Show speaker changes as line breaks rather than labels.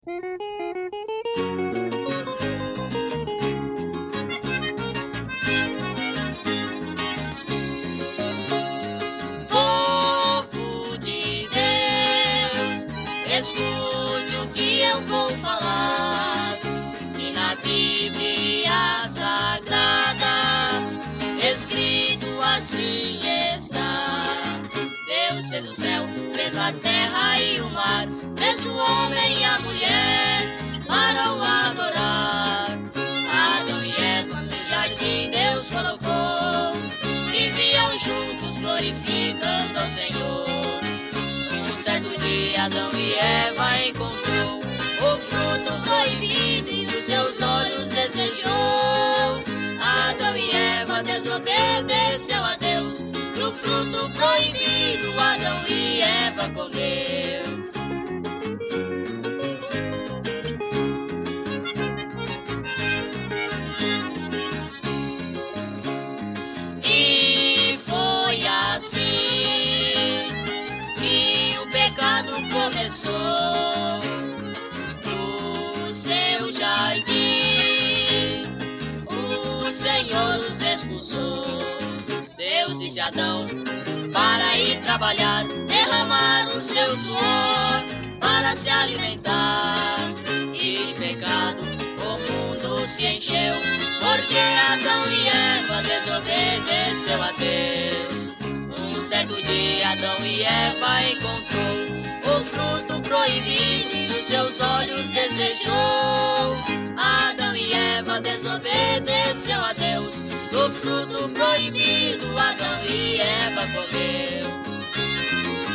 Povo de Deus, escute o que eu vou falar, que na Bíblia Sagrada, escrito assim está. Deus fez o céu, fez a terra e o mar, fez o homem e a mulher para o adorar. Adão e Eva no jardim Deus colocou, viviam juntos glorificando ao Senhor. Um certo dia Adão e Eva encontrou o fruto proibido e os seus olhos desejou. Adão e Eva desobedeceu a Deus, do fruto proibido Adão e Eva comeu. E foi assim que o pecado começou no seu jardim. O Senhor os expulsou. Deus disse a Adão para ir trabalhar, derramar o seu suor para se alimentar. E de pecado o mundo se encheu, porque Adão e Eva desobedeceu a Deus. Um certo dia Adão e Eva encontrou o fruto proibido e os seus olhos desejou. Adão e Eva desobedeceu a Deus, do fruto proibido Adão e Eva comeu.